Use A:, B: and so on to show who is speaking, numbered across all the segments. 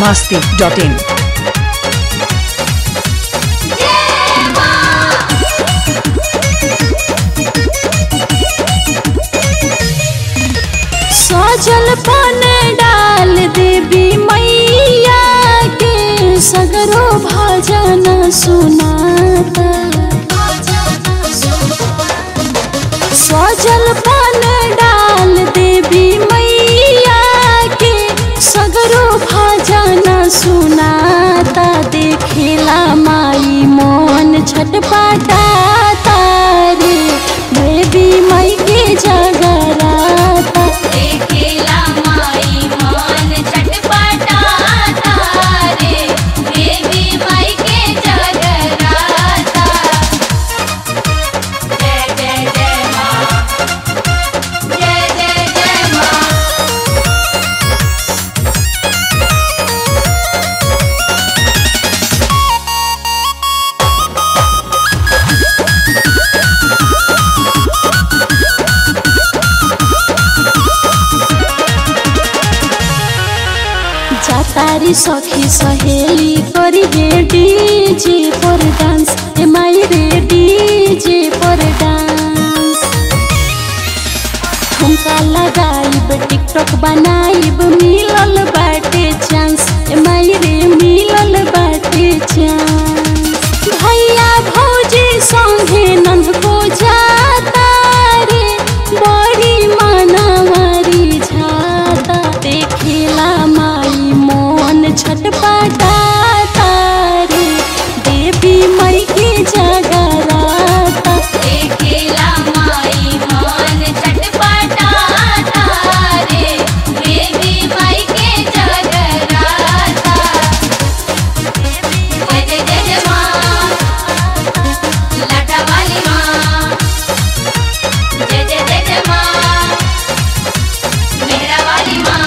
A: biharmasti.in
B: सजल पान डाल देवी मैया के सगरो भजन सुनाता। सजल पान डाल देवी मैया के सगरो भजन सुनाता। देखेला माई मन छटपटाता रे देवी माई के जगराता।
C: देखेला माई मन छटपटाता रे देवी माई के जगराता। जय जय जय माँ, जय जय जय माँ।
B: जातारी सखी सहेली करी रे डीजे पर डांस ए माई रे डीजे पर डांस। ठुमका लगाइब टिकटॉक बनाइब मिलल बाटे चांस ए माई रे मिलल बाटे चांस। भैया भौजी संगे नंद को जाता रे बड़ी मानवारी झाता। देखेला माई मन छटपटाता रे देवी माई के जगराता।
C: देखेला माई मन छटपटाता रे देवी माई के जगराता। जय जय जय जय माँ, लाटा वाली माँ। जय जय जय जय माँ, मेहरा वाली माँ।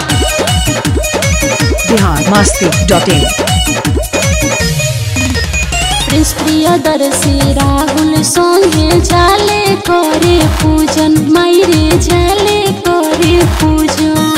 A: biharmasti.in
B: प्रिंस प्रियदर्शी राहुल संगे जाले करे पूजन माई रे जाले करे पूजन।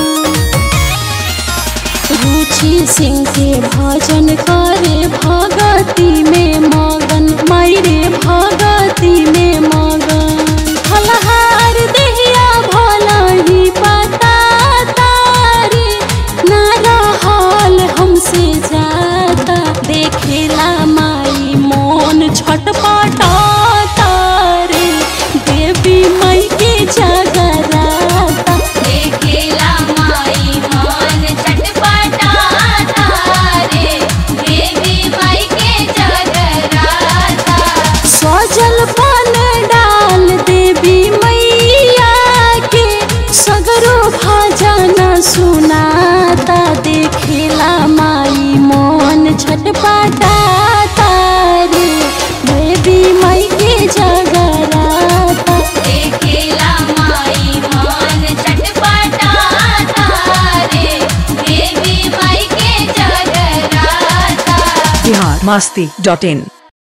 B: रुचि सिंह के भजन करे भगती में मगन माई रे भगती में मगन। फलहार देहिया भला ही पता तारे ना रहल हमसे जाता। देखेला माई मन छटपटाता रे देवी माई के जगराता।
C: देखेला माई मन छटपटाता रे देवी माई के जगराता।
B: सजल पान डाल देवी मैया के सगरो भजन सुनाता। देखेला माई मन छटपटाता रे देवी माई के जगराता।
C: देखेला माई मन छटपटाता रे देवी माई के जगराता।
A: biharmasti.in